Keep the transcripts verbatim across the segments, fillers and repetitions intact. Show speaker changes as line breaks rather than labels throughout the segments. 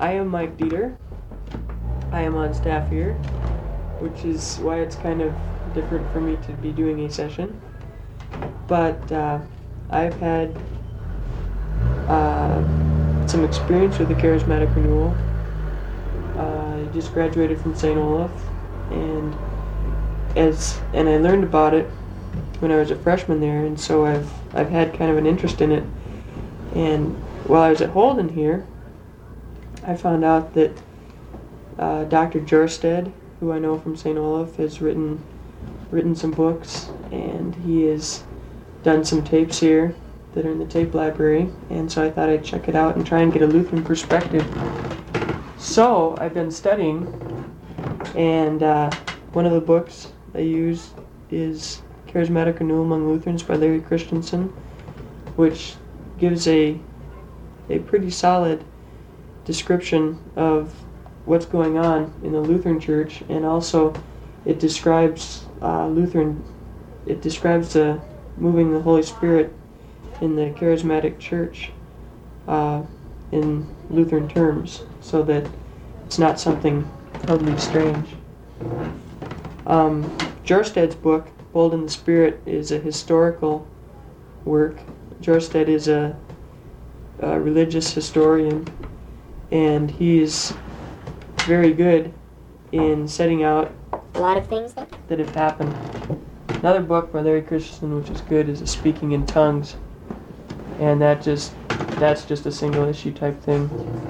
I am Mike Dieter. I am on staff here, which is why it's kind of different for me to be doing a session. But uh, I've had uh, some experience with the Charismatic Renewal. Uh, I just graduated from Saint Olaf, and as and I learned about it when I was a freshman there, and so I've I've had kind of an interest in it. And while I was at Holden here, I found out that uh, Doctor Jorsted, who I know from Saint Olaf, has written written some books, and he has done some tapes here that are in the tape library, and so I thought I'd check it out and try and get a Lutheran perspective. So I've been studying, and uh, one of the books I use is Charismatic Renewal Among Lutherans by Larry Christensen, which gives a a pretty solid description of what's going on in the Lutheran Church, and also it describes uh, Lutheran. It describes the moving the Holy Spirit in the Charismatic Church uh, in Lutheran terms, so that it's not something totally strange. Um, Jorsted's book, Bold in the Spirit, is a historical work. Jorsted is a, a religious historian, and he's very good in setting out
a lot of things that,
that have happened. Another book by Larry Christensen, which is good, is a Speaking in Tongues, and that just that's just a single issue type thing.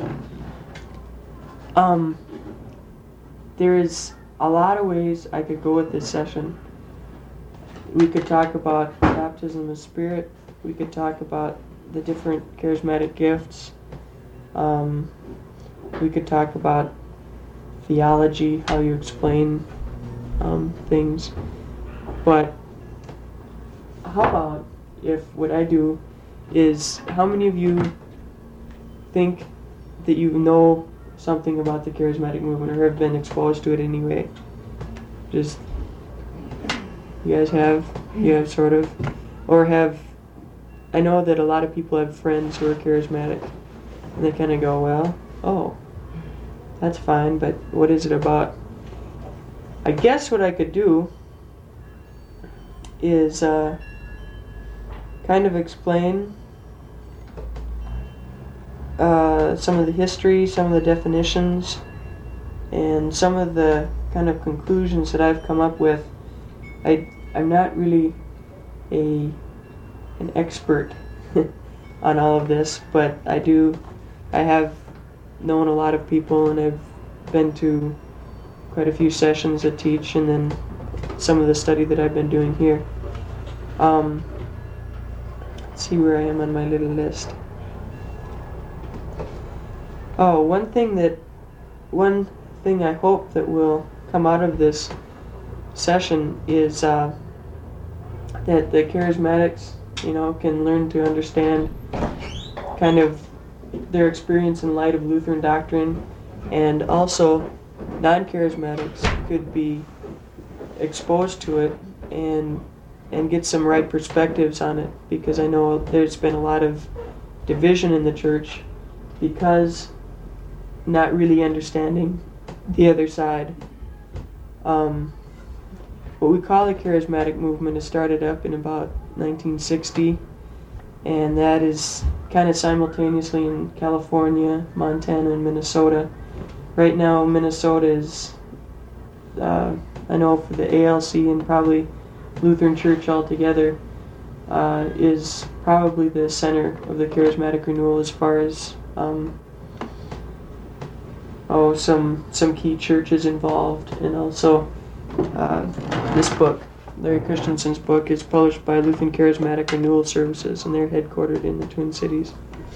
Um, there is a lot of ways I could go with this session. We could talk about baptism of Spirit. We could talk about the different charismatic gifts. Um, we could talk about theology, how you explain um, things. But how about if what I do is, how many of you think that you know something about the charismatic movement or have been exposed to it anyway? Just, you guys have? You have sort of? Or have, I know that a lot of people have friends who are charismatic, and they kind of go, well, oh, that's fine, but what is it about? I guess what I could do is uh, kind of explain uh, some of the history, some of the definitions, and some of the kind of conclusions that I've come up with. I, I'm not really a an expert on all of this, but I do, I have known a lot of people, and I've been to quite a few sessions that teach, and then some of the study that I've been doing here. Um, let's see where I am on my little list. Oh, one thing that, one thing I hope that will come out of this session is uh, that the charismatics, you know, can learn to understand kind of their experience in light of Lutheran doctrine, and also non-charismatics could be exposed to it and and get some right perspectives on it, because I know there's been a lot of division in the church because not really understanding the other side. Um, what we call the charismatic movement is started up in about nineteen sixty, and that is kind of simultaneously in California, Montana, and Minnesota. Right now, Minnesota is, uh, I know for the A L C and probably Lutheran Church altogether, uh, is probably the center of the charismatic renewal as far as um, oh some some key churches involved, and also uh, this book, Larry Christensen's book, is published by Lutheran Charismatic Renewal Services, and they're headquartered in the Twin Cities.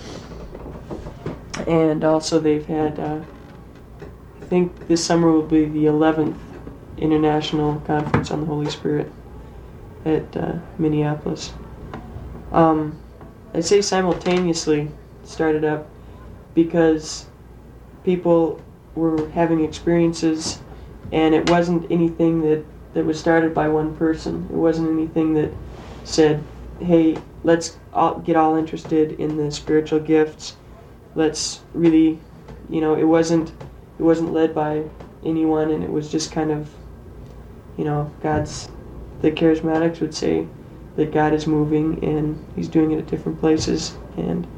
And also they've had, uh, I think this summer will be the eleventh International Conference on the Holy Spirit at uh, Minneapolis. Um, I say simultaneously started up because people were having experiences, and it wasn't anything that, that was started by one person. It wasn't anything that said, hey, let's all get all interested in the spiritual gifts. Let's really you know, it wasn't it wasn't led by anyone, and it was just kind of, you know, God's. The charismatics would say that God is moving and He's doing it at different places, and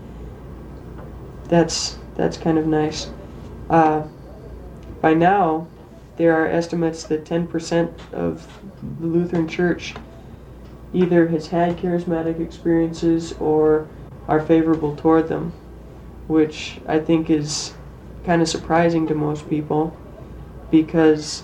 that's that's kind of nice. Uh, by now, there are estimates that ten percent of the Lutheran Church either has had charismatic experiences or are favorable toward them, which I think is kind of surprising to most people, because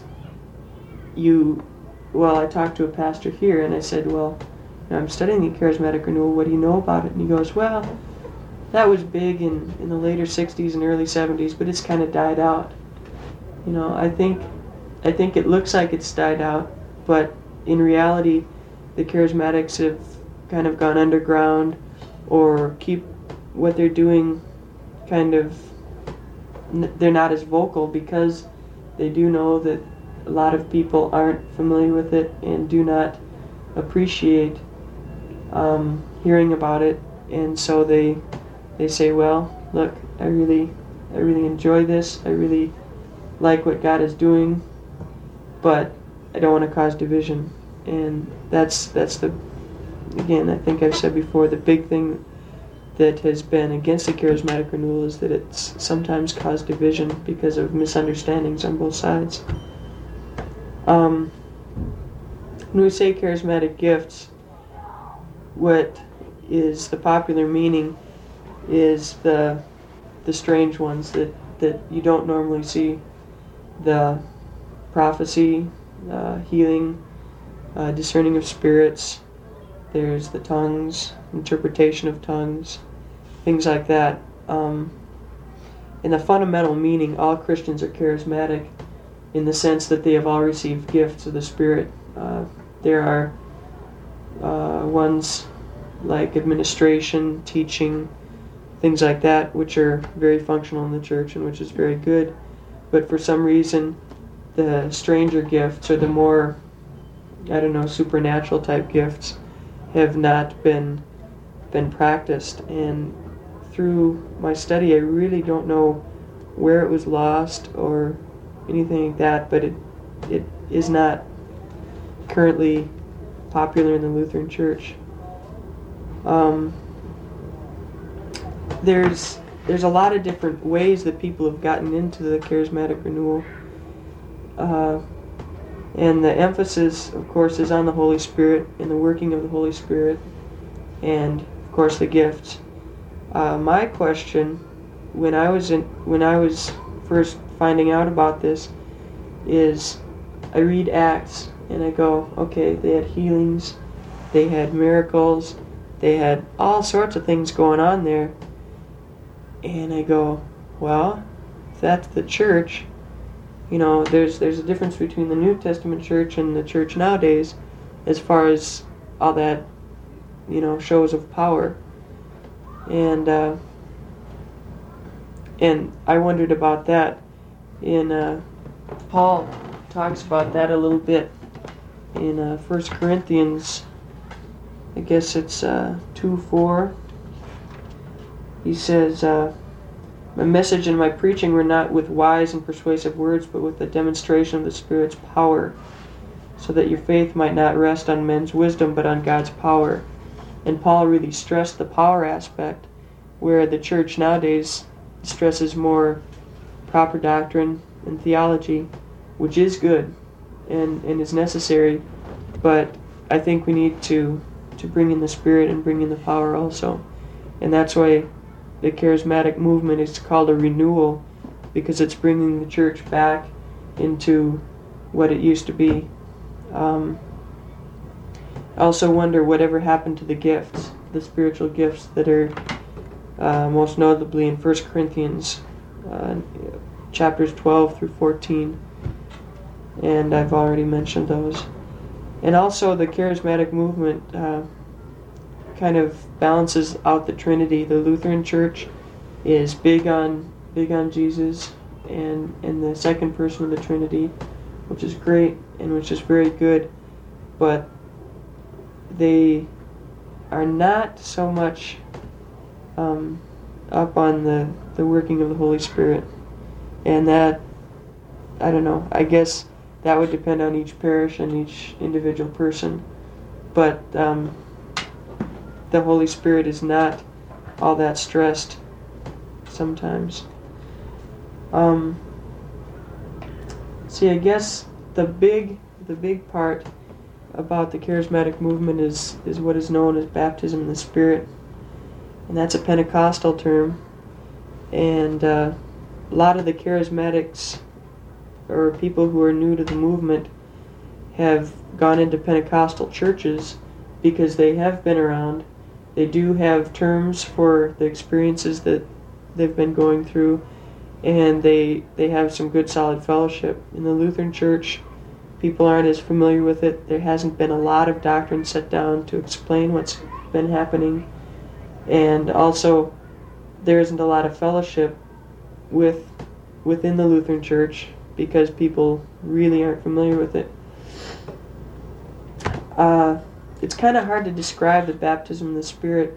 you, well, I talked to a pastor here and I said, well, you know, I'm studying the charismatic renewal, what do you know about it? And he goes, well, that was big in, in the later sixties and early seventies, but it's kind of died out. You know, I think I think it looks like it's died out, but in reality, the charismatics have kind of gone underground or keep what they're doing kind of, they're not as vocal because they do know that a lot of people aren't familiar with it and do not appreciate um, hearing about it, and so they they say, well, look, I really I really enjoy this, I really like what God is doing, but I don't want to cause division. And that's that's the, again, I think I've said before, the big thing that has been against the charismatic renewal is that it's sometimes caused division because of misunderstandings on both sides. Um, when we say charismatic gifts, what is the popular meaning is the the strange ones that, that you don't normally see. The prophecy, uh, healing, uh, discerning of spirits, there's the tongues, interpretation of tongues, things like that. Um, in the fundamental meaning, all Christians are charismatic in the sense that they have all received gifts of the Spirit. Uh, there are uh, ones like administration, teaching, things like that, which are very functional in the church and which is very good. But for some reason, the stranger gifts, or the more, I don't know, supernatural type gifts, have not been been practiced. And through my study, I really don't know where it was lost or anything like that, but it it is not currently popular in the Lutheran Church. Um, there's there's a lot of different ways that people have gotten into the charismatic renewal. Uh, and the emphasis, of course, is on the Holy Spirit and the working of the Holy Spirit, and of course the gifts. Uh, my question, when I was in, when I was first finding out about this, is I read Acts and I go, okay, they had healings, they had miracles, they had all sorts of things going on there, and I go, well, if that's the church, you know, there's there's a difference between the New Testament church and the church nowadays as far as all that, you know, shows of power. And uh, and I wondered about that. In uh, Paul talks about that a little bit in uh, First Corinthians, I guess it's uh, two four. He says, uh, my message and my preaching were not with wise and persuasive words, but with the demonstration of the Spirit's power, so that your faith might not rest on men's wisdom, but on God's power. And Paul really stressed the power aspect, where the church nowadays stresses more proper doctrine and theology, which is good and, and is necessary, but I think we need to, to bring in the Spirit and bring in the power also. And that's why the charismatic movement is called a renewal, because it's bringing the church back into what it used to be. Um, I also wonder whatever happened to the gifts, the spiritual gifts that are uh, most notably in First Corinthians, uh, chapters twelve through fourteen, and I've already mentioned those. And also the charismatic movement uh, kind of balances out the Trinity. The Lutheran Church is big on big on Jesus and, and the second person of the Trinity, which is great and which is very good, but they are not so much um, up on the, the working of the Holy Spirit. And that, I don't know, I guess that would depend on each parish and each individual person. But um, the Holy Spirit is not all that stressed sometimes. Um, see, I guess the big the big part about the charismatic movement is, is what is known as baptism in the Spirit. And that's a Pentecostal term. And uh, a lot of the charismatics, or people who are new to the movement, have gone into Pentecostal churches because they have been around. They do have terms for the experiences that they've been going through, and they they have some good solid fellowship. In the Lutheran Church, people aren't as familiar with it. There hasn't been a lot of doctrine set down to explain what's been happening, and also there isn't a lot of fellowship with within the Lutheran Church because people really aren't familiar with it. Uh, it's kind of hard to describe the baptism in the Spirit.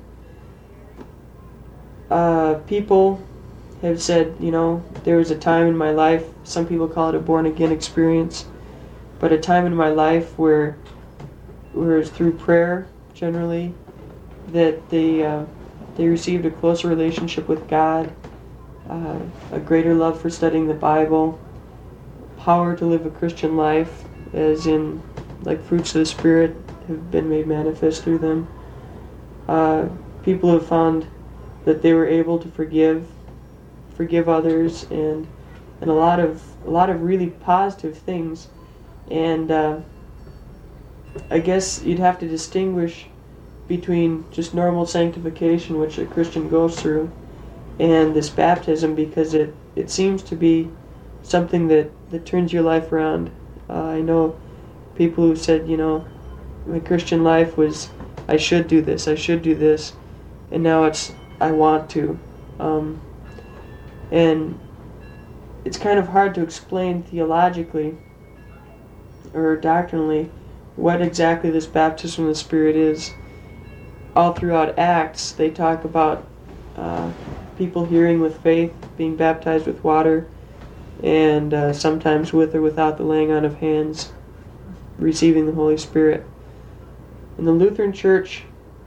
Uh, people have said, you know, there was a time in my life, some people call it a born-again experience, but a time in my life where, where it was through prayer, generally, that they, uh, they received a closer relationship with God, uh, a greater love for studying the Bible, power to live a Christian life, as in, like, fruits of the Spirit have been made manifest through them. Uh, people have found that they were able to forgive, forgive others, and and a lot of a lot of really positive things. And uh, I guess you'd have to distinguish between just normal sanctification, which a Christian goes through, and this baptism, because it, it seems to be something that, that turns your life around. Uh, I know people who said, you know, my Christian life was, I should do this, I should do this, and now it's, I want to. Um, and it's kind of hard to explain theologically or doctrinally what exactly this baptism of the Spirit is. All throughout Acts, they talk about uh, people hearing with faith, being baptized with water, and uh, sometimes with or without the laying on of hands, receiving the Holy Spirit. In the Lutheran Church,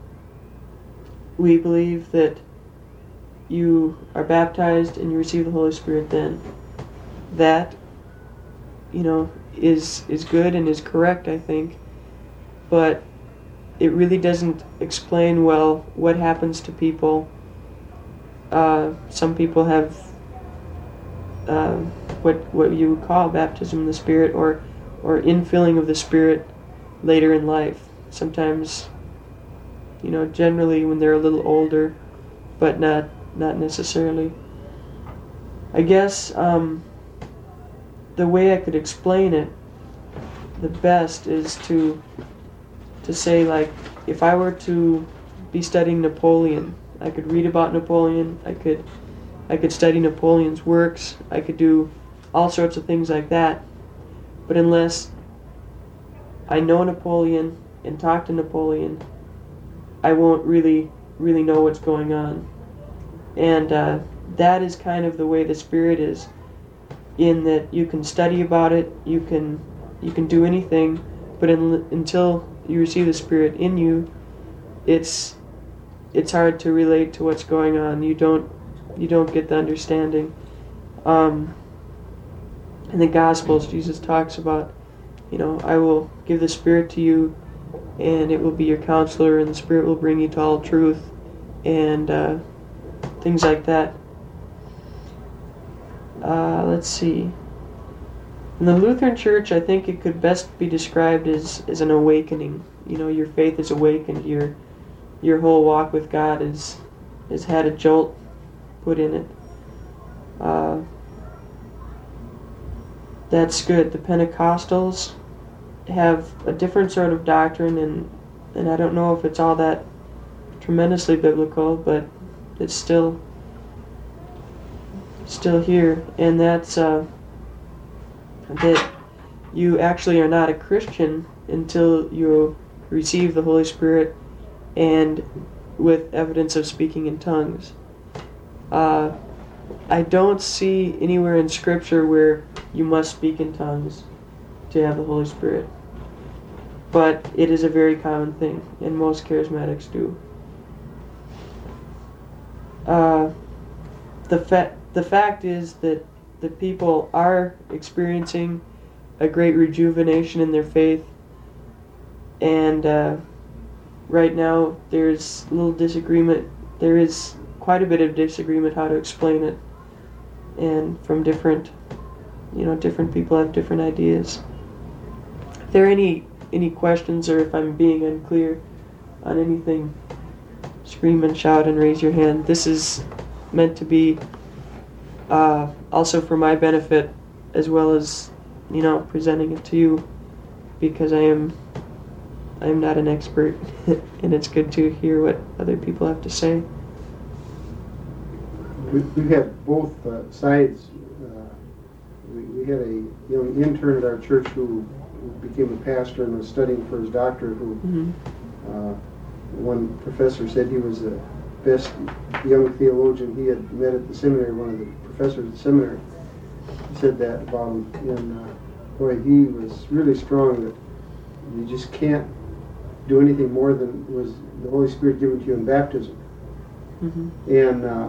we believe that you are baptized and you receive the Holy Spirit then. That, you know, is is good and is correct, I think, but it really doesn't explain well what happens to people. Uh, some people have uh, what what you would call baptism in the Spirit, or or infilling of the Spirit later in life. Sometimes, you know, generally when they're a little older, but not not necessarily. I guess um, the way I could explain it the best is to to say, like, if I were to be studying Napoleon, I could read about Napoleon, I could I could study Napoleon's works, I could do all sorts of things like that, but unless I know Napoleon and talk to Napoleon, I won't really really know what's going on. And uh, that is kind of the way the Spirit is, in that you can study about it, you can you can do anything, but in, until you receive the Spirit in you, it's it's hard to relate to what's going on. You don't you don't get the understanding. Um, in the Gospels, Jesus talks about, you know, I will give the Spirit to you, and it will be your counselor, and the Spirit will bring you to all truth, and uh, things like that. Uh, let's see. In the Lutheran Church, I think it could best be described as, as an awakening. You know, your faith is awakened. Your your whole walk with God is has had a jolt put in it. Uh, that's good. The Pentecostals have a different sort of doctrine, and and I don't know if it's all that tremendously biblical, but it's still still here, and that's uh, that you actually are not a Christian until you receive the Holy Spirit and with evidence of speaking in tongues. Uh, I don't see anywhere in Scripture where you must speak in tongues to have the Holy Spirit. But it is a very common thing, and most charismatics do. Uh, the, fa- the fact is that the people are experiencing a great rejuvenation in their faith, and uh, right now there's a little disagreement. There is quite a bit of disagreement how to explain it, and from different, you know, different people have different ideas. If there are any any questions, or if I'm being unclear on anything, scream and shout and raise your hand. This is meant to be uh, also for my benefit, as well as, you know, presenting it to you, because I am I am not an expert, and it's good to hear what other people have to say.
We, we have both uh, sides. Uh, we, we had a young intern at our church who became a pastor and was studying for his doctorate, who
Mm-hmm.
uh, one professor said he was the best young theologian he had met at the seminary, one of the professors at the seminary. He said that about him, and uh, boy, he was really strong, that you just can't do anything more than was the Holy Spirit given to you in baptism.
Mm-hmm.
And uh,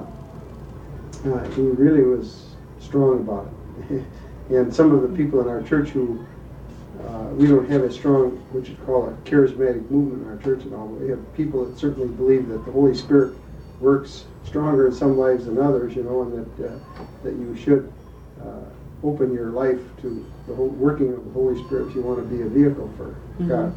uh, he really was strong about it. And some of the people in our church who, uh, we don't have a strong, what you'd call a charismatic movement in our church at all. We have people that certainly believe that the Holy Spirit works stronger in some lives than others, you know, and that uh, that you should uh, open your life to the whole working of the Holy Spirit if you want to be a vehicle for
Mm-hmm.
God.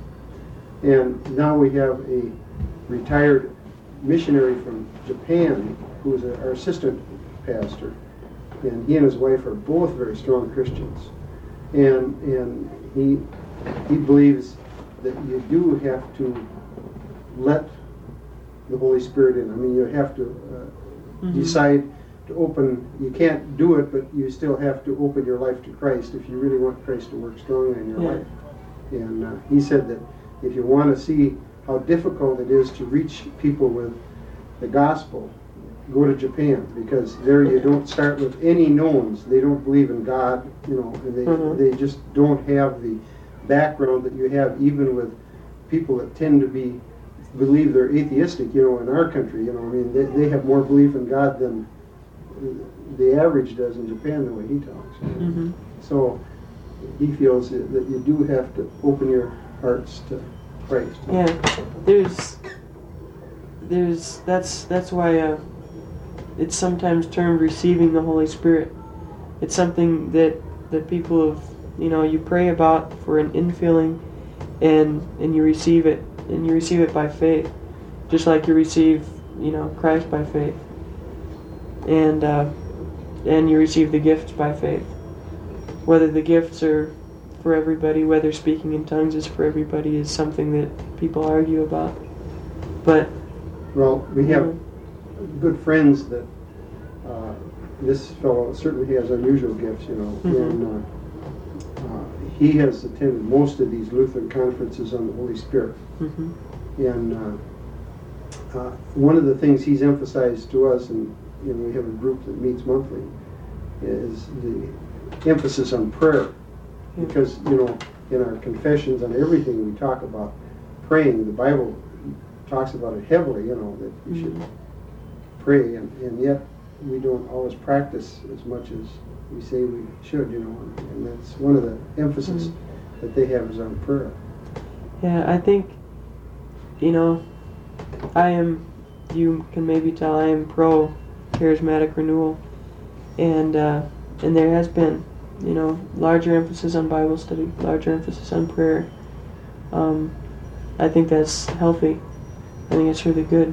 And now we have a retired missionary from Japan who is a, our assistant pastor, and he and his wife are both very strong Christians, and and he he believes that you do have to let the Holy Spirit in. I mean, you have to uh,
Mm-hmm.
decide to open. You can't do it, but you still have to open your life to Christ if you really want Christ to work strongly in your
Yeah.
life. And uh, he said that if you want to see how difficult it is to reach people with the gospel, go to Japan, because there you don't start with any knowns. They don't believe in God, you know, and they
Mhm.
they just don't have the background that you have, even with people that tend to be believe they're atheistic, you know, in our country. You know, I mean, they they have more belief in God than the average does in Japan, the way he talks.
Mm-hmm.
So he feels that that you do have to open your hearts to Christ.
Yeah, there's, there's, that's, that's why uh, it's sometimes termed receiving the Holy Spirit. It's something that, that people have, you know, you pray about for an infilling, and, and you receive it, and you receive it by faith, just like you receive, you know, Christ by faith. And, uh, and you receive the gifts by faith. Whether the gifts are for everybody, whether speaking in tongues is for everybody, is something that people argue about. But
Well, we have
Mhm.
good friends that uh, this fellow certainly has unusual gifts, you know,
Mhm.
and uh, uh, he has attended most of these Lutheran conferences on the Holy Spirit.
mhm,
And uh, uh, one of the things he's emphasized to us, and you know, we have a group that meets monthly, is the emphasis on prayer.
Yeah.
Because, you know, in our confessions on everything we talk about praying, the Bible talks about it heavily, you know, that we should
Mhm.
pray, and, and yet we don't always practice as much as we say we should, you know, and, and that's one of the emphasis
Mhm.
that they have is on prayer.
yeah, I think, you know, I am, you can maybe tell I am pro charismatic renewal, and uh, and there has been, you know, larger emphasis on Bible study, larger emphasis on prayer. Um, I think that's healthy. I think it's really good.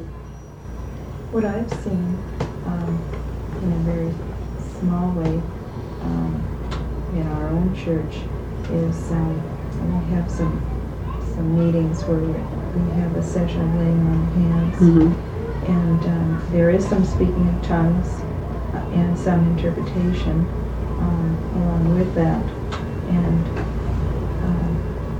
What I've seen, um, in a very small way, um, in our own church, is um, we have some some meetings where we have a session of laying on of hands,
Mm-hmm.
and um, there is some speaking of tongues uh, and some interpretation um, along with that, and um,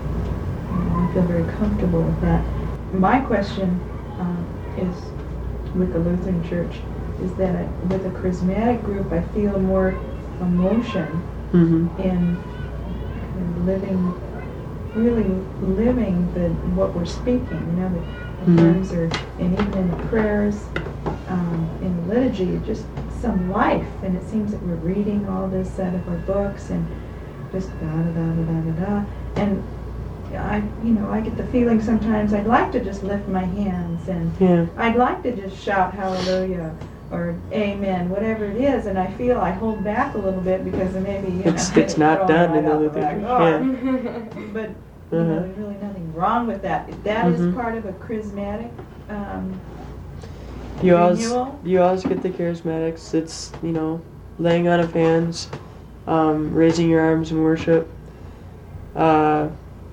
you know, I feel very comfortable with that. My question um, is, with the Lutheran Church, is that I, with a charismatic group, I feel more emotion
Mm-hmm.
in, in living, really living the what we're speaking. You know, the, the
Mhm.
hymns are, and even in the prayers, um, in the liturgy, just some life. And it seems that we're reading all this out of our books and just da da da da da da da. And I, you know, I get the feeling sometimes I'd like to just lift my hands and
Yeah.
I'd like to just shout hallelujah or amen, whatever it is, and I feel I hold back a little bit because of maybe, you
It's
know,
it's not
throwing
done
right
in the
out the back
Lutheran.
door.
Yeah.
But you know,
Uh-huh.
there's really nothing wrong with that. That is
Mhm.
part of a charismatic um,
You always
renewal.
you always get the charismatics. It's, you know, laying on of hands, um, raising your arms in worship. Uh,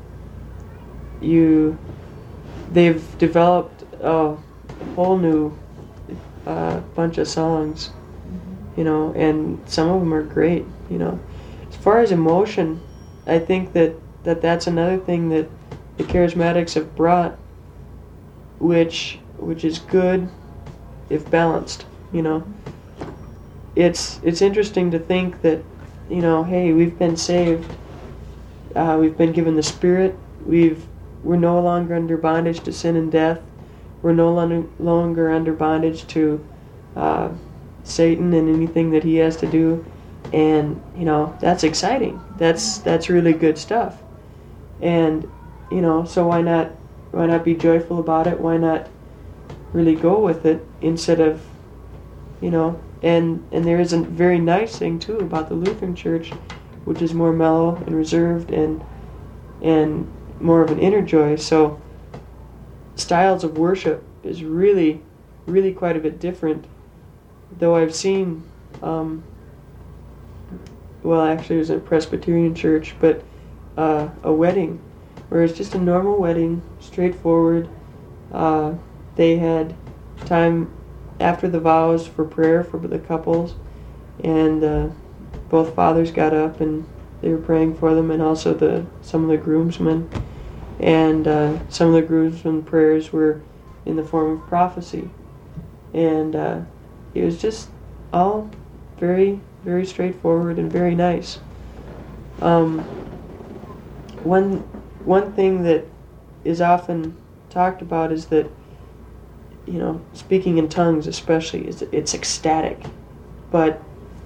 you they've developed a whole new uh, bunch of songs, you know, and some of them are great, you know. As far as emotion, I think that, that that's another thing that the charismatics have brought, which which is good if balanced, you know. It's it's interesting to think that, you know, hey, we've been saved, uh, we've been given the Spirit, we've we're no longer under bondage to sin and death, we're no longer longer under bondage to uh, Satan and anything that he has to do, and you know that's exciting. That's that's really good stuff, and you know so why not why not be joyful about it? Why not really go with it instead of, you know, and and there is a very nice thing too about the Lutheran Church, which is more mellow and reserved and and more of an inner joy. So styles of worship is really, really quite a bit different. Though I've seen, um, well, actually it was in a Presbyterian church, but uh, a wedding where it's just a normal wedding, straightforward. Uh, they had time after the vows for prayer for the couples, and uh, both fathers got up and they were praying for them, and also the some of the groomsmen. And uh, some of the groomsmen prayers were in the form of prophecy. And uh, it was just all very, very straightforward and very nice. Um, one, one thing that is often talked about is that, you know, speaking in tongues especially, is it's ecstatic. But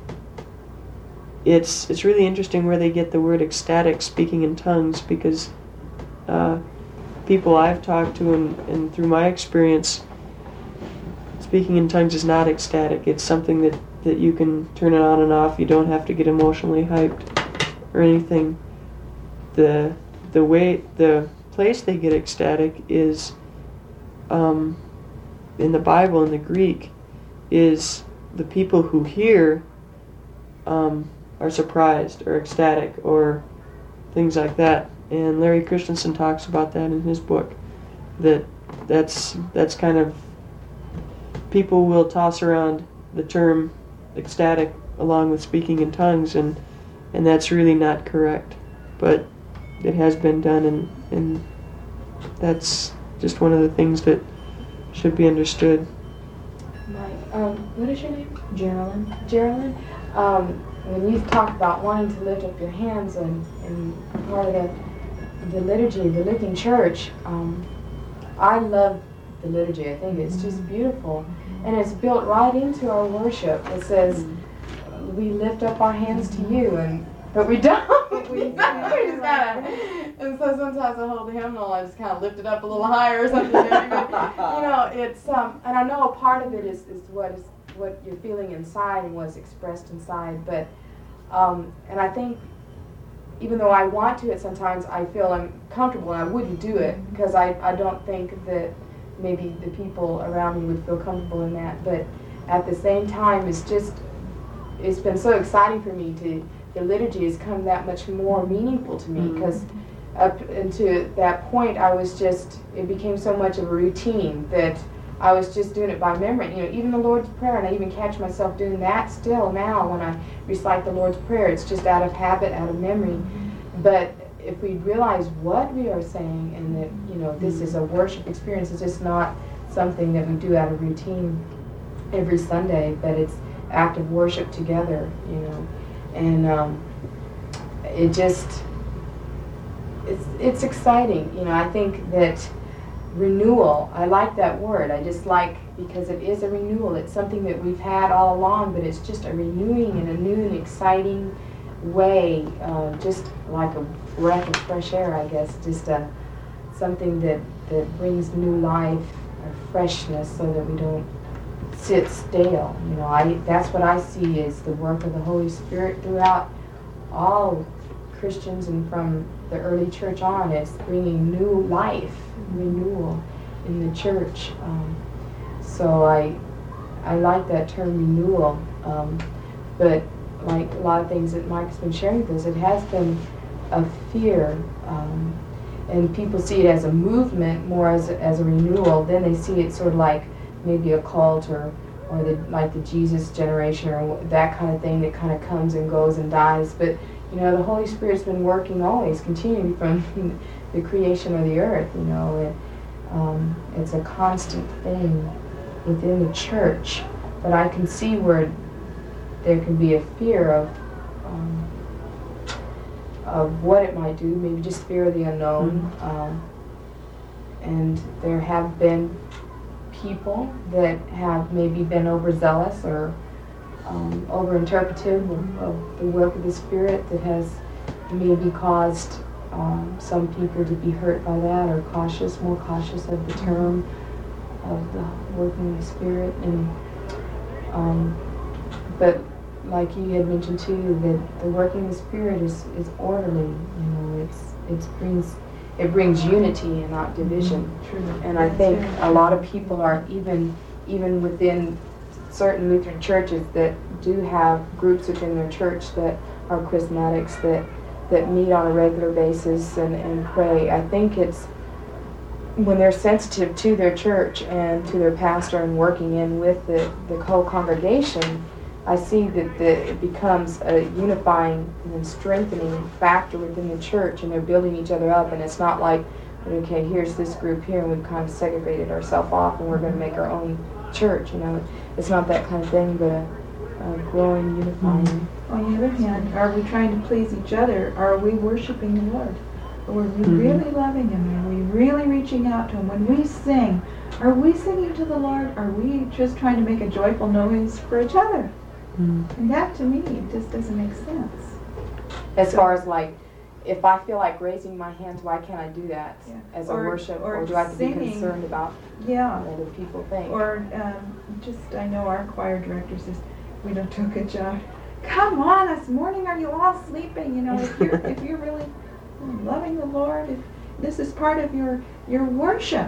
it's it's really interesting where they get the word ecstatic, speaking in tongues, because Uh, people I've talked to and, and through my experience, speaking in tongues is not ecstatic. It's something that, that you can turn it on and off. You don't have to get emotionally hyped or anything. The the way the place they get ecstatic is um, in the Bible, in the Greek, is the people who hear um, are surprised or ecstatic or things like that. And Larry Christensen talks about that in his book, that that's that's kind of, people will toss around the term ecstatic along with speaking in tongues, and and that's really not correct, but it has been done, and and that's just one of the things that should be understood.
Mike, um, what is your name?
Geraldine.
Geraldine. Um, when you talked about wanting to lift up your hands and, and part of the, the liturgy, the Lutheran Church, um, I love the liturgy. I think it's just beautiful. And it's built right into our worship. It says, we lift up our hands to you, and but we don't. we just gotta, and so sometimes I hold the hymnal, I just kind of lift it up a little higher or something. You know, it's, um, and I know a part of it is, is what is what you're feeling inside and what's expressed inside, but, um, and I think even though I want to it sometimes, I feel uncomfortable and I wouldn't do it because I, I don't think that maybe the people around me would feel comfortable in that, but at the same time, it's just, it's been so exciting for me to, the liturgy has come that much more meaningful to me because up until that point, I was just, it became so much of a routine that I was just doing it by memory. You know, even the Lord's Prayer, and I even catch myself doing that still now when I recite the Lord's Prayer. It's just out of habit, out of memory. But if we realize what we are saying and that, you know, this is a worship experience, it's just not something that we do out of routine. every Sunday, but it's active worship together, you know, and um, it just, it's, it's exciting, you know. I think that renewal, I like that word, I just like, because it is a renewal, it's something that we've had all along, but it's just a renewing in a new and exciting way, uh, just like a breath of fresh air, I guess, just a, something that, that brings new life or freshness so that we don't sit stale. You know, I that's what I see is the work of the Holy Spirit throughout all Christians and from the early church on. It's bringing new life, renewal in the church. Um, so I I like that term renewal. Um, but like a lot of things that Mike's been sharing with us, it has been a fear. Um, and people see it as a movement more as a, as a renewal. Then they see it sort of like maybe a cult or or the like the Jesus generation or that kind of thing that kind of comes and goes and dies. But you know, the Holy Spirit's been working always, continuing from the creation of the earth. You know, it, um, it's a constant thing within the church. But I can see where there can be a fear of um, of what it might do, maybe just fear of the unknown. Mm-hmm. um, and there have been people that have maybe been overzealous or um, over-interpretive of, of the work of the Spirit that has maybe caused um, some people to be hurt by that, or cautious, more cautious of the term of the working of the Spirit. And um, but like you had mentioned too, that the working of the Spirit is, is orderly. You know, it's it's brings it brings unity and not division.
True.
And I think a lot of people are even even within certain Lutheran churches that do have groups within their church that are charismatics that that meet on a regular basis and, and pray. I think it's when they're sensitive to their church and to their pastor and working in with the, the whole congregation, I see that the, it becomes a unifying and strengthening factor within the church, and they're building each other up. And it's not like, okay, here's this group here, and we've kind of segregated ourselves off, and we're going to make our own church. You know, it's not that kind of thing, but a, a growing, unifying.
Mm-hmm. On the other hand, are we trying to please each other? Are we worshiping the Lord? Are we
Mm-hmm.
really loving Him? Are we really reaching out to Him? When we sing, are we singing to the Lord? Are we just trying to make a joyful noise for each other?
Mm.
And that, to me, just doesn't make sense.
As
So-
far as like, if I feel like raising my hands, why can't I do that
Yeah.
as
Or-
a worship?
or
Or, do I have to
singing.
be concerned about
Yeah.
what other people think?
Or um, just, I know our choir director says, we don't do a good job. Come on, this morning are you all sleeping? You know, if you're, if you're really loving the Lord, if this is part of your, your worship,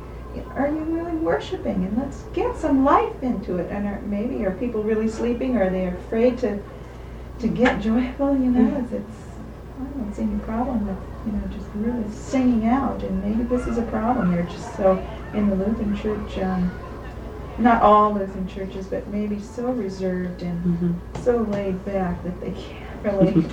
are you really worshiping? And let's get some life into it. And are, maybe are people really sleeping? Or are they afraid to to get joyful? You know, it's, it's I don't see any problem with, you know, just really singing out. And maybe this is a problem. They're just so in the Lutheran Church. Um, not all Lutheran churches, but maybe so reserved and
Mm-hmm.
so laid back that they can't really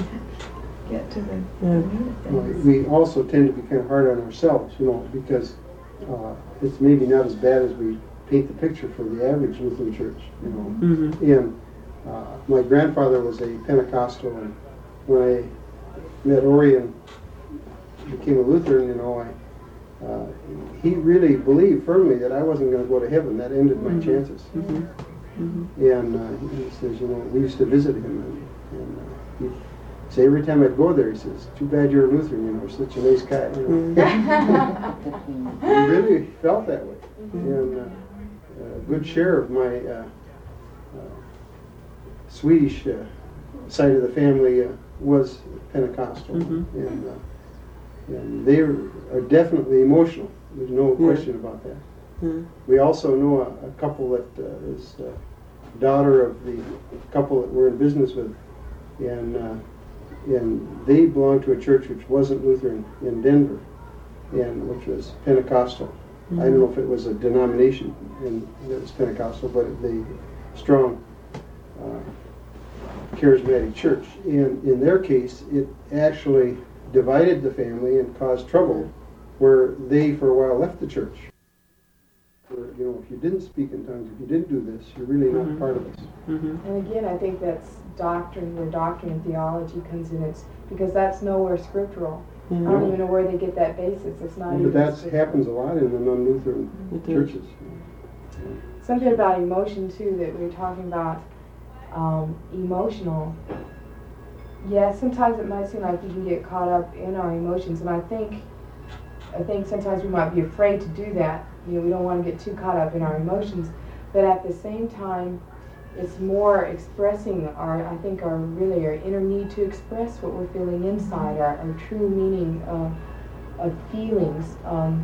get to the,
Yeah.
the meat of
Well,
things.
we also tend to be kind of hard on ourselves, you know, because uh, it's maybe not as bad as we paint the picture for the average Lutheran church, you know.
Mm-hmm.
And uh, my grandfather was a Pentecostal, and when I met Orion, became a Lutheran, you know, I uh, he really believed firmly that I wasn't going to go to heaven. That ended my
Mhm.
chances.
Mm-hmm. Mm-hmm.
And uh, he says, you know, we used to visit him, and, and uh, he so every time I'd go there, he says, "Too bad you're a Lutheran, you know, such a nice guy." You know. He really felt that way. And uh, a good share of my uh, uh, Swedish uh, side of the family uh, was Pentecostal,
Mhm.
and uh, and they are definitely emotional. There's no
Yeah.
question about that.
Yeah.
We also know a, a couple that uh, is uh, daughter of the couple that we're in business with, and uh, and they belonged to a church which wasn't Lutheran in Denver, and which was Pentecostal. I don't know if it was a denomination and it was Pentecostal, but the strong uh, charismatic church. And in their case, it actually divided the family and caused trouble, where they for a while left the church. For, you know, know, if you didn't speak in tongues, if you didn't do this, you're really not
Mhm.
part of us.
Mm-hmm.
And again, I think that's doctrine, where doctrine and theology comes in. It's because that's nowhere scriptural. I don't
Yeah.
even know where they get that basis. It's not even
But that
scriptural.
happens a lot in the non-Lutheran
It does.
churches.
Something about emotion too that we were talking about. Um, emotional. Yeah, sometimes it might seem like we can get caught up in our emotions, and I think, I think sometimes we might be afraid to do that. You know, we don't want to get too caught up in our emotions, but at the same time, it's more expressing our, I think, our really our inner need to express what we're feeling inside, our, our true meaning of, of feelings. Um,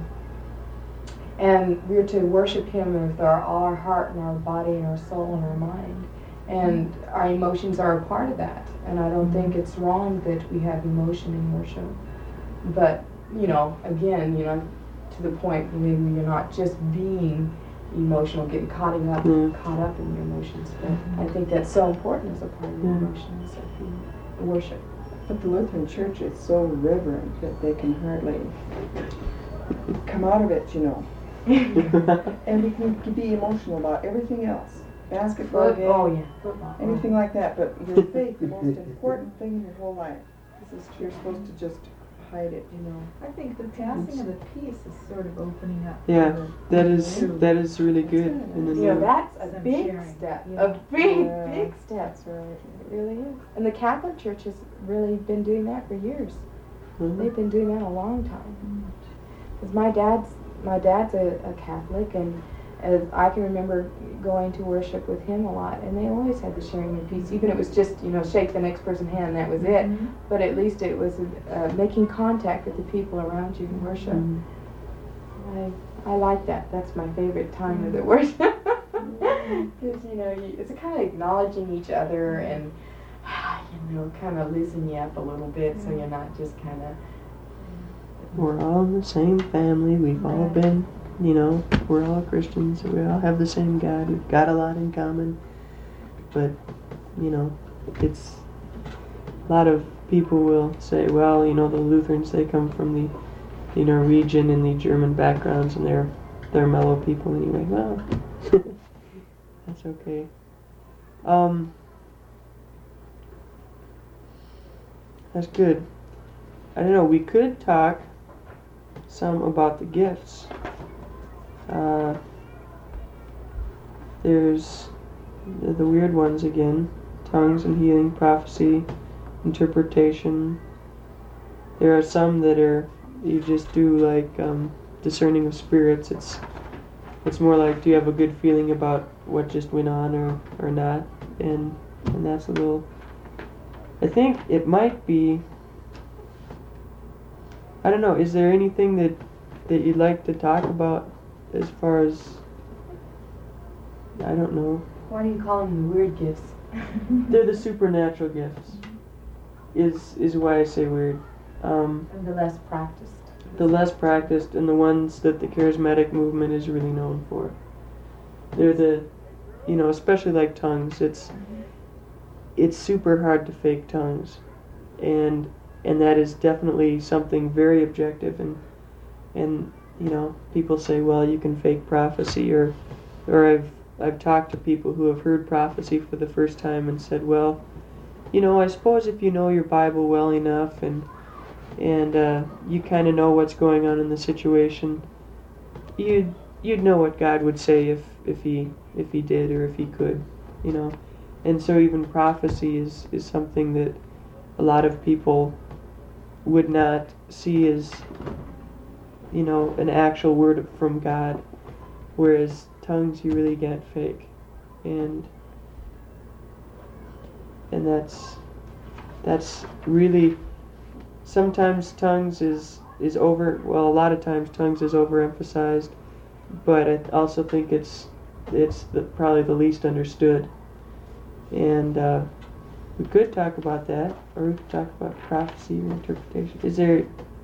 and we're to worship Him with our, all our heart and our body and our soul and our mind. And our emotions are a part of that. And I don't think it's wrong that we have emotion in worship. But, you know, again, you know, to the point where maybe you're not just being emotional, getting caught up,
Mm.
caught up in your emotions. But I think that's so important as a part of your
Mm.
emotions, of the worship.
But the Lutheran Church is so reverent that they can hardly come out of it, you know. And we can be emotional about everything else. Basketball
Foot,
game,
oh yeah, football.
anything like that. But your faith, the most important thing in your whole life. This is, you're supposed to just hide it, you know.
I think the passing of the peace is sort of opening up.
Yeah,
for
that is
the-
that is really good. In the
You know,
new.
that's a
Some
big
sharing.
step.
Yeah.
A big,
Yeah.
big step.
That's right.
It really is. And the Catholic Church has really been doing that for years.
Mhm.
They've been doing that a long time. Because my dad's my dad's a, a Catholic, and as I can remember going to worship with him a lot, and they always had the sharing of peace. Even if it was just, you know, shake the next person's hand, that was it.
Mhm.
But at least it was uh, making contact with the people around you in worship.
Mhm.
I I like that. That's my favorite time of the worship. Because, you know, you, it's a kind of acknowledging each other and, you know, kind of loosen you up a little bit so you're not just kind of.
We're all in the same family. We've all been, you know, we're all Christians. We all have the same God. We've got a lot in common. But, you know, it's a lot of people will say, well, you know, the Lutherans, they come from the, the Norwegian and the German backgrounds, and they're they're mellow people anyway. Well, that's okay. Um, that's good. I don't know. We could talk some about the gifts. Uh, there's the, the weird ones again: tongues and healing, prophecy, interpretation. There are some that are you just do like um, discerning of spirits. It's it's more like, do you have a good feeling about what just went on or or not? And and that's a little. I think it might be. I don't know, is there anything that, that you'd like to talk about as far as, I don't know.
Why do you call them the weird gifts?
They're the supernatural gifts, is is why I say weird. Um,
And the less practiced.
the less practiced and the ones that the charismatic movement is really known for. They're the, you know, especially like tongues, it's, it's super hard to fake tongues. And And that is definitely something very objective, and and you know, people say, well, you can fake prophecy, or or I've I've talked to people who have heard prophecy for the first time and said, well, you know, I suppose if you know your Bible well enough and and uh, you kind of know what's going on in the situation, you'd you'd know what God would say if if he if he did or if he could, you know. And so even prophecy is is something that a lot of people would not see as, you know, an actual word from God, whereas tongues you really can't fake, and and that's that's really sometimes tongues is is over. Well, a lot of times tongues is overemphasized, but I also think it's it's the, probably the least understood, and. Uh, We could talk about that, or we could talk about prophecy or interpretation. Is there...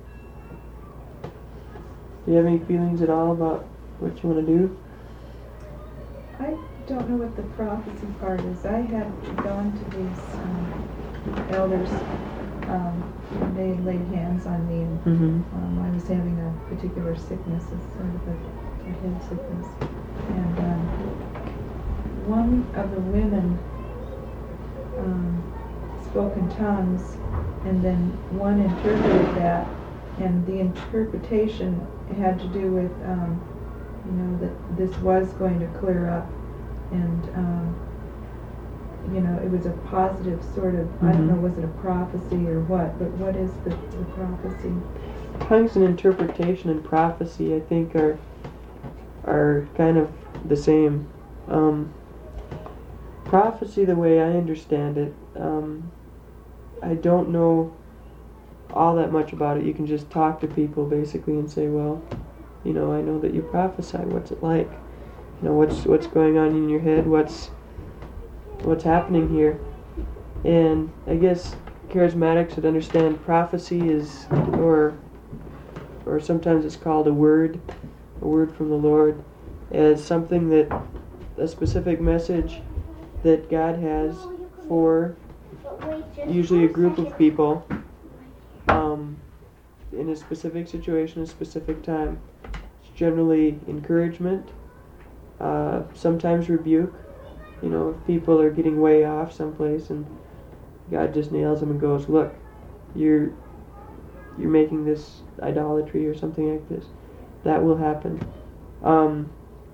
Do you have any feelings at all about what you want to do?
I don't know what the prophecy part is. I had gone to these um, elders, um, and they laid hands on me, and
Mm-hmm.
um, I was having a particular sickness, a sort of a that had sickness. And um, one of the women um, spoke in tongues, and then one interpreted that, and the interpretation had to do with, um, you know, that this was going to clear up, and um, you know, it was a positive sort of, mm-hmm. I don't know, was it a prophecy or what, but what is the, the prophecy?
Tongues and interpretation and prophecy, I think, are are kind of the same. Um, prophecy, the way I understand it, um, I don't know all that much about it. You can just talk to people basically and say, well, you know, I know that you prophesy. What's it like? You know, what's what's going on in your head? What's what's happening here? And I guess charismatics would understand prophecy is, or or sometimes it's called a word, a word from the Lord, as something that, a specific message that God has for usually a group of people um, in a specific situation, a specific time. It's generally encouragement, uh, sometimes rebuke. You know, if people are getting way off someplace and God just nails them and goes, look, you're you're making this idolatry or something like this. That will happen. Um,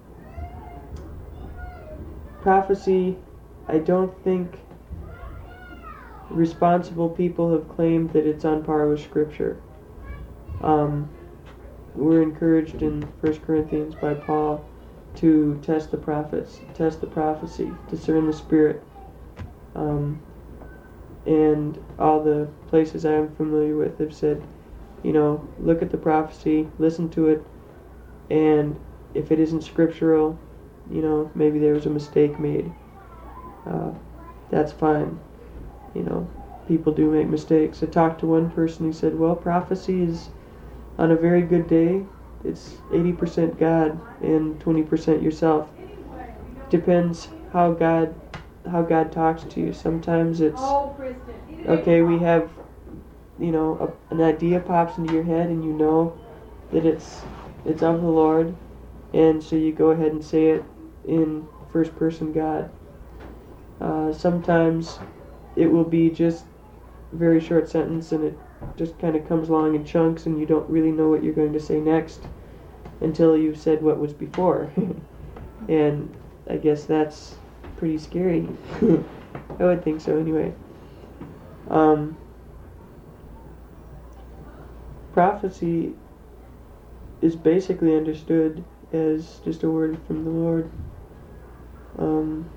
prophecy, I don't think responsible people have claimed that it's on par with Scripture. Um, we're encouraged in First Corinthians by Paul to test the prophets, test the prophecy, discern the spirit. Um, and all the places I'm familiar with have said, you know, look at the prophecy, listen to it, and if it isn't scriptural, you know, maybe there was a mistake made. Uh, that's fine. You know, people do make mistakes. I talked to one person who said, well, prophecy is, on a very good day, it's eighty percent God and twenty percent yourself. Depends how God how God talks to you. Sometimes it's, okay, we have, you know, a, an idea pops into your head and you know that it's it's of the Lord, and so you go ahead and say it in first person God. Uh, sometimes it will be just a very short sentence and it just kind of comes along in chunks and you don't really know what you're going to say next until you've said what was before. And I guess that's pretty scary. I would think so anyway. Um, prophecy is basically understood as just a word from the Lord. Um,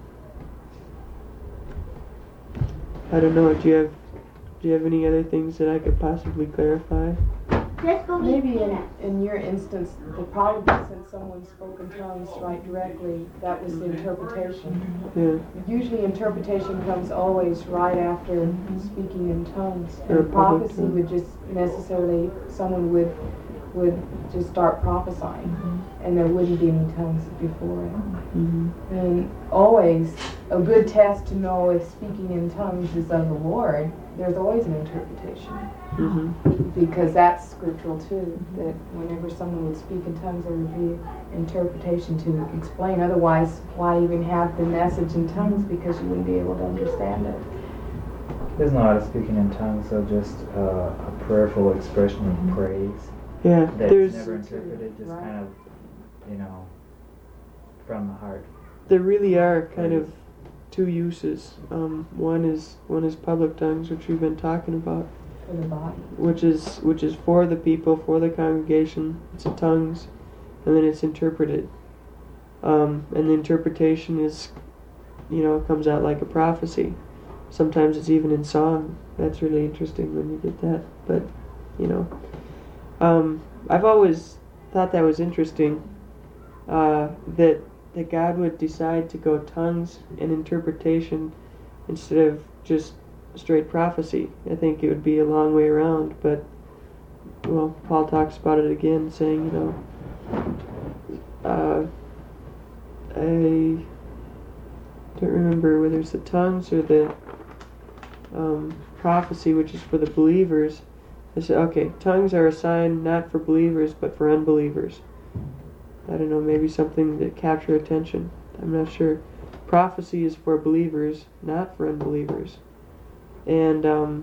I don't know, do you have do you have any other things that I could possibly clarify?
Maybe in, in your instance, the probably since someone spoke in tongues right directly, that was the interpretation.
Yeah.
Usually interpretation comes always right after speaking in tongues.
Or
And prophecy
tongue.
would just necessarily, someone would would just start prophesying, mm-hmm. and there wouldn't be any tongues before it.
Mm-hmm.
And always, a good test to know if speaking in tongues is of the Lord, there's always an interpretation.
Mm-hmm.
Because that's scriptural too, that whenever someone would speak in tongues, there would be interpretation to explain. Otherwise, why even have the message in tongues, because you wouldn't be able to understand it.
There's no out of speaking in tongues, so just uh, a prayerful expression of mm-hmm. praise.
Yeah,
that's
there's
never interpreted, just
right.
kind of, you know, from the heart.
There really are kind of two uses. Um, one is one is public tongues, which we've been talking about.
For the body.
Which is which is for the people, for the congregation. It's in tongues, and then it's interpreted. Um, and the interpretation is, you know, comes out like a prophecy. Sometimes it's even in song. That's really interesting when you get that. But, you know, um, I've always thought that was interesting. Uh, that that God would decide to go tongues and interpretation instead of just straight prophecy. I think it would be a long way around, but, well, Paul talks about it again, saying, you know, uh, I don't remember whether it's the tongues or the um, prophecy, which is for the believers. I said, okay, tongues are a sign not for believers, but for unbelievers. I don't know, maybe something that capture attention. I'm not sure. Prophecy is for believers, not for unbelievers. And um,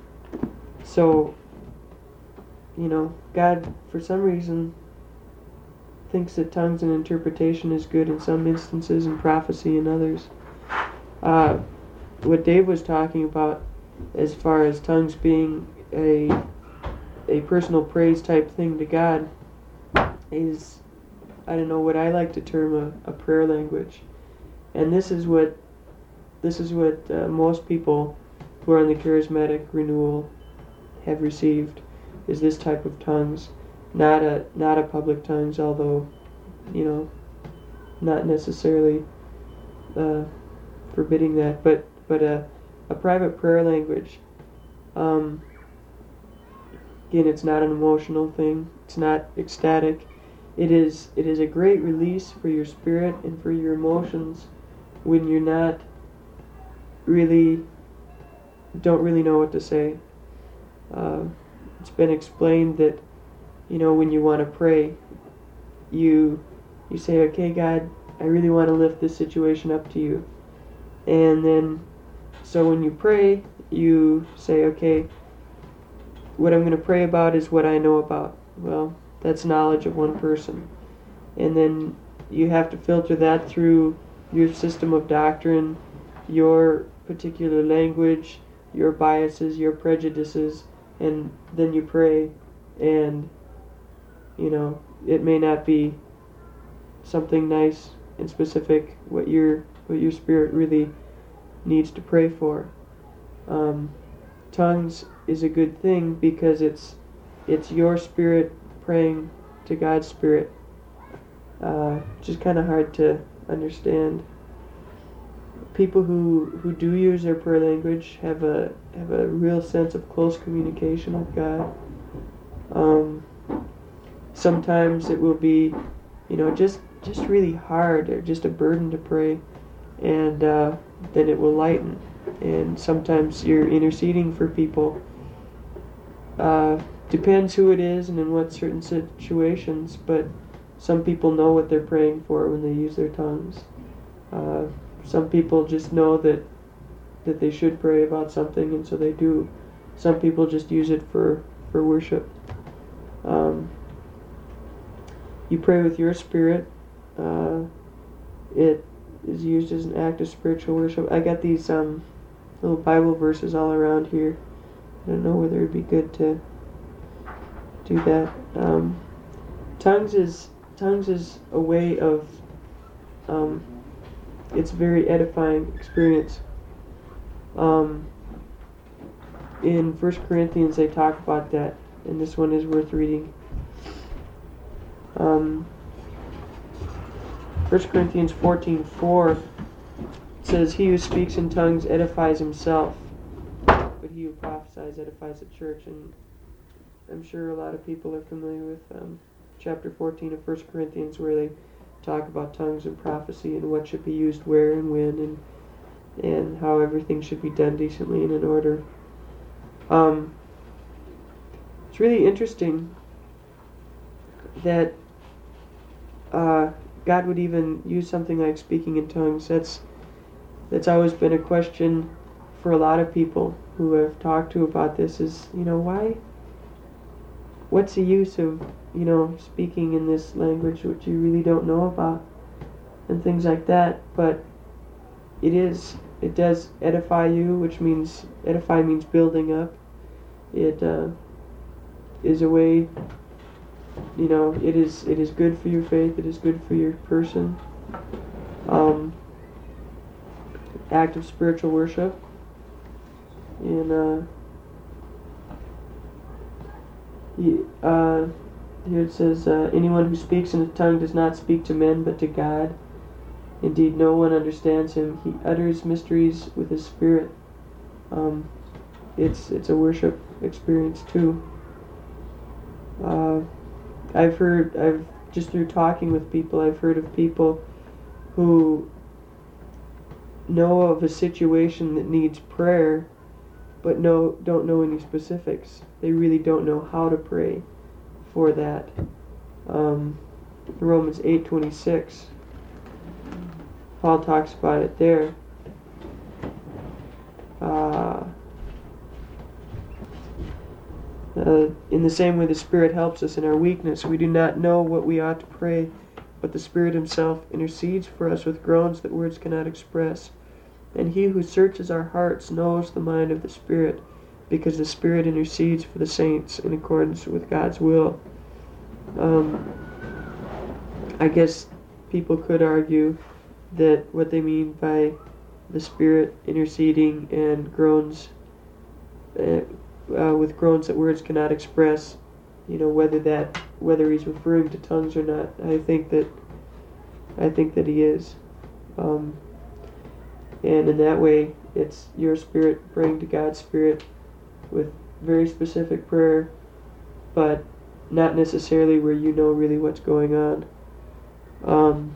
so, you know, God, for some reason, thinks that tongues and interpretation is good in some instances and prophecy in others. Uh, what Dave was talking about as far as tongues being a a personal praise type thing to God is, I don't know, what I like to term a, a prayer language. And this is what this is what uh, most people who are on the charismatic renewal have received, is this type of tongues. Not a not a public tongues, although, you know, not necessarily uh, forbidding that, but but a a private prayer language. Um, again, it's not an emotional thing. It's not ecstatic. It is it is a great release for your spirit and for your emotions when you're not really don't really know what to say. Uh, it's been explained that, you know, when you want to pray, you you say, okay, God, I really want to lift this situation up to you. And then, so when you pray, you say, okay, what I'm going to pray about is what I know about. Well, that's knowledge of one person. And then you have to filter that through your system of doctrine, your particular language, your biases, your prejudices, and then you pray, and, you know, it may not be something nice and specific what your what your spirit really needs to pray for. Um, tongues is a good thing because it's it's your spirit praying to God's spirit. Uh, just kind of hard to understand. People who, who do use their prayer language have a have a real sense of close communication with God. Um, sometimes it will be, you know, just just really hard or just a burden to pray, and uh, then it will lighten. And sometimes you're interceding for people. Uh, depends who it is and in what certain situations, but some people know what they're praying for when they use their tongues. Uh, some people just know that that they should pray about something, and so they do. Some people just use it for, for worship. Um, you pray with your spirit. Uh, it is used as an act of spiritual worship. I got these um, little Bible verses all around here. I don't know whether it'd be good to do that. Um, tongues is tongues is a way of. Um, it's a very edifying experience. Um, in First Corinthians, they talk about that, and this one is worth reading. Um, First Corinthians fourteen four says, "He who speaks in tongues edifies himself, but he who prophesies edifies the church." And I'm sure a lot of people are familiar with um, chapter fourteen of First Corinthians, where they talk about tongues and prophecy and what should be used where and when, and and how everything should be done decently and in order. Um, it's really interesting that uh, God would even use something like speaking in tongues. That's that's always been a question for a lot of people who I've talked to about this. Is, you know, why? What's the use of, you know, speaking in this language which you really don't know about, and things like that? But it is, it does edify you, which means, edify means building up. It uh, is a way, you know, it is it is good for your faith, it is good for your person. Um, act of spiritual worship. And uh, he, uh, here it says, uh, anyone who speaks in a tongue does not speak to men but to God. Indeed, no one understands him. He utters mysteries with his spirit. Um, it's it's a worship experience too. Uh, I've heard, I've just through talking with people, I've heard of people who know of a situation that needs prayer, but no, don't know any specifics. They really don't know how to pray for that. Um, in Romans eight twenty-six. Paul talks about it there. Uh, uh, in the same way the Spirit helps us in our weakness, we do not know what we ought to pray, but the Spirit himself intercedes for us with groans that words cannot express. And he who searches our hearts knows the mind of the Spirit, because the Spirit intercedes for the saints in accordance with God's will. Um, I guess people could argue that what they mean by the Spirit interceding and groans, uh, uh, with groans that words cannot express, you know, whether that whether he's referring to tongues or not. I think that I think that he is, um, and in that way, it's your spirit praying to God's Spirit with very specific prayer, but not necessarily where you know really what's going on. Um,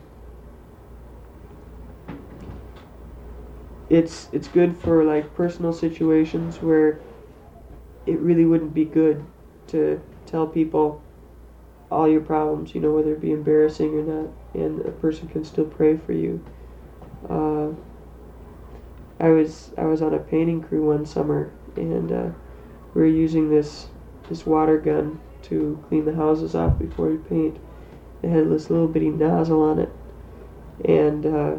it's it's good for like personal situations where it really wouldn't be good to tell people all your problems, you know, whether it be embarrassing or not, and a person can still pray for you. Uh, I was I was on a painting crew one summer, and uh, we were using this this water gun to clean the houses off before we paint. It had this little bitty nozzle on it, and uh,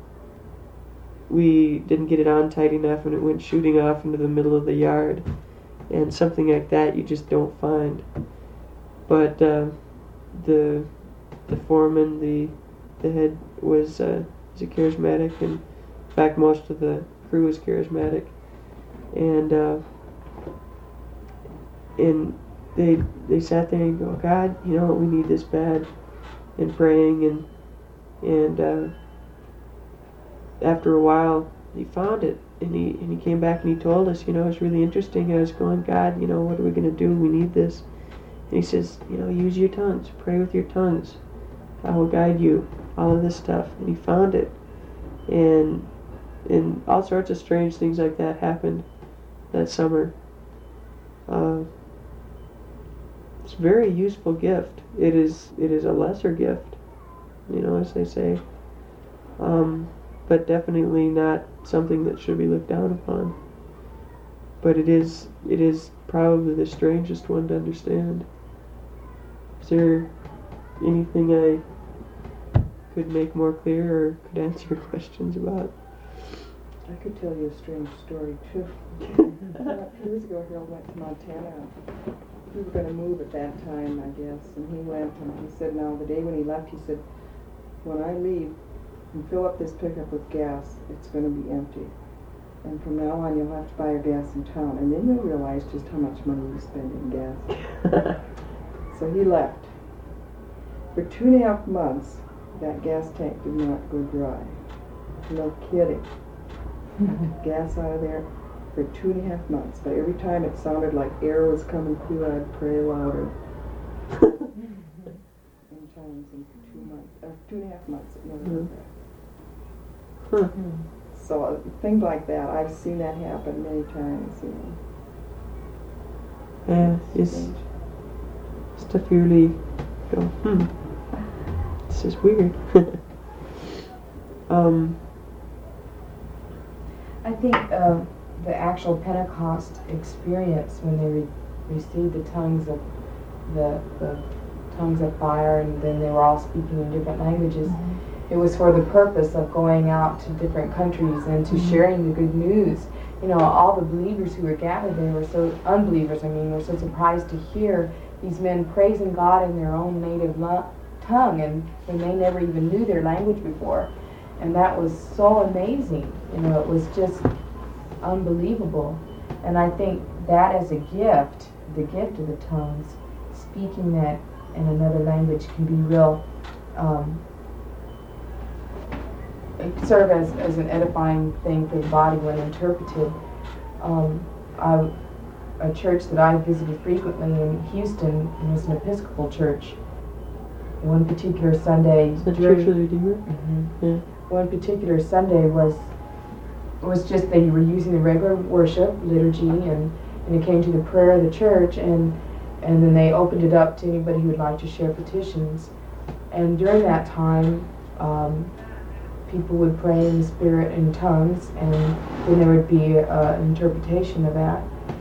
we didn't get it on tight enough, and it went shooting off into the middle of the yard. And something like that you just don't find. But uh, the the foreman, the the head was uh, was a charismatic, and in fact most of the crew was charismatic, and uh, and they they sat there and go, God, you know, we need this bad, and praying, and and uh, after a while he found it, and he and he came back and he told us, you know, it's really interesting. I was going, God, you know, what are we going to do? We need this. And he says, you know, use your tongues, pray with your tongues. I will guide you. All of this stuff. And he found it, and and all sorts of strange things like that happened that summer. Uh, it's a very useful gift. It is it is a lesser gift, you know, as they say, um, but definitely not something that should be looked down upon. But it is it is probably the strangest one to understand. Is there anything I could make more clear or could answer your questions about?
I could tell you a strange story too. Years ago, Harold went to Montana. We were going to move at that time, I guess, and he went and he said, now the day when he left, he said, when I leave and fill up this pickup with gas, it's going to be empty. And from now on, you'll have to buy your gas in town. And then you'll realize just how much money you spend in gas. So he left. For two and a half months, that gas tank did not go dry. No kidding. Gas out of there for two and a half months. But every time it sounded like air was coming through, I'd pray louder. In tongues, and for two months, uh, two and a half months, it never went back.
Huh.
So uh, things like that, I've seen that happen many times. You know.
Yeah, it's
Strange.
stuff you really go, hmm, this is weird. um,
I think uh, the actual Pentecost experience when they re- received the tongues of the, the tongues of fire, and then they were all speaking in different languages. Mm-hmm. It was for the purpose of going out to different countries and to mm-hmm. sharing the good news. You know, all the believers who were gathered there were so, unbelievers, I mean, were so surprised to hear these men praising God in their own native lo- tongue, and when they never even knew their language before. And that was so amazing. You know, it was just unbelievable. And I think that as a gift, the gift of the tongues, speaking that in another language can be real, um, serve as, as an edifying thing for the body when interpreted. Um, I, a church that I visited frequently in Houston was an Episcopal church. One particular Sunday,
the Church of the Redeemer?
Mm-hmm.
Yeah.
One particular Sunday was was just they were using the regular worship liturgy, and, and it came to the prayer of the church, and and then they opened it up to anybody who would like to share petitions. and during that time, um, people would pray in the Spirit in tongues, and then there would be uh, an interpretation of that.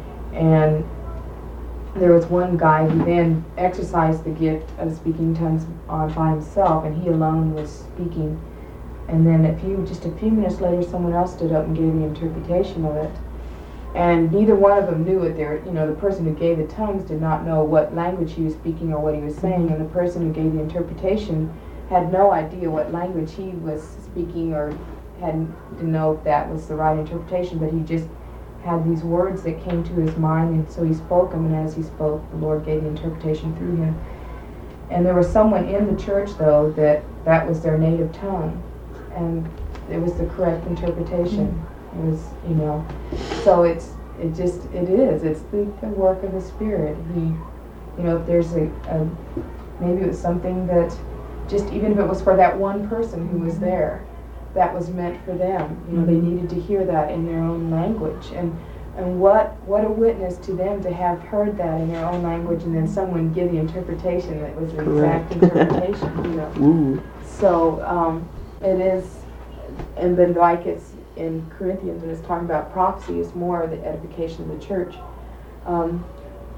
And there was one guy who then exercised the gift of speaking tongues on by himself, and he alone was speaking. And then a few, just a few minutes later, someone else stood up and gave the interpretation of it. And neither one of them knew it. There, you know, the person who gave the tongues did not know what language he was speaking or what he was saying, and the person who gave the interpretation had no idea what language he was speaking, or hadn't to know if that was the right interpretation. But he just had these words that came to his mind, and so he spoke them. And as he spoke, the Lord gave the interpretation through him. And there was someone in the church, though, that that was their native tongue, and it was the correct interpretation. Mm-hmm. It was, you know, so it's, it just, it is, it's the, the work of the Spirit. He, you know, if there's a, a, maybe it was something that, just even if it was for that one person who was there, that was meant for them. You know, they needed to hear that in their own language. And, and what, what a witness to them to have heard that in their own language, and then someone give the interpretation that was the
Correct.
exact interpretation, you know.
Ooh.
So, um, it is, and then like it's, in Corinthians, when it's talking about prophecy, it's more the edification of the church. Um,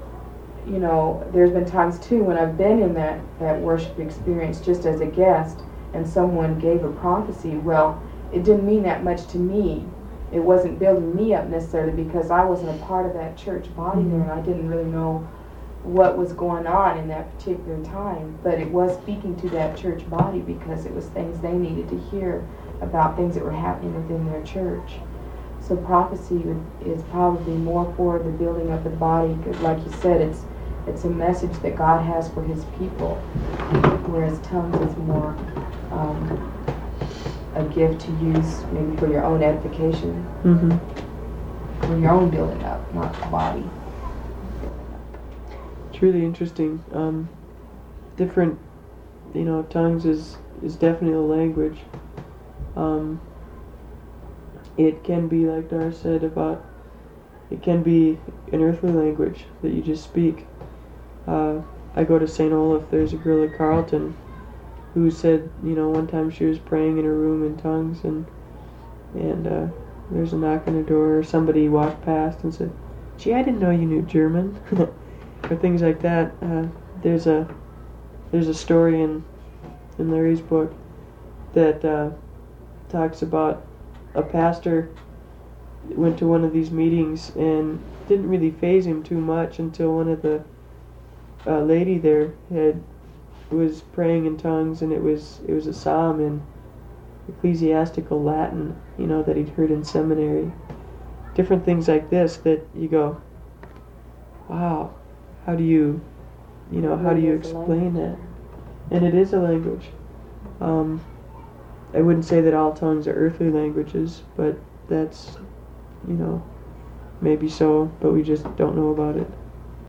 you know, there's been times too when I've been in that, that worship experience just as a guest, and someone gave a prophecy. Well, it didn't mean that much to me. It wasn't building me up necessarily, because I wasn't a part of that church body there, and I didn't really know what was going on in that particular time. But it was speaking to that church body, because it was things they needed to hear about things that were happening within their church. So prophecy would, is probably more for the building up of the body, because like you said, it's it's a message that God has for His people, whereas tongues is more um, a gift to use maybe for your own edification,
Mm-hmm.
for your own building up, not the body.
It's really interesting. Um, different, you know, tongues is, is definitely a language. Um, it can be, like Dar said about, it can be an earthly language that you just speak. Uh, I go to Saint Olaf, there's a girl at Carleton who said, you know, one time she was praying in her room in tongues, and and uh, there's a knock on the door, or somebody walked past and said, gee, I didn't know you knew German, or things like that. Uh, there's a there's a story in, in Larry's book that uh, talks about a pastor went to one of these meetings and didn't really faze him too much until one of the uh, lady there had was praying in tongues, and it was it was a psalm in ecclesiastical Latin, you know, that he'd heard in seminary. Different things like this that you go, wow, how do you, you know, how do you explain that? And it is a language. Um, I wouldn't say that all tongues are earthly languages, but that's, you know, maybe so, but we just don't know about it.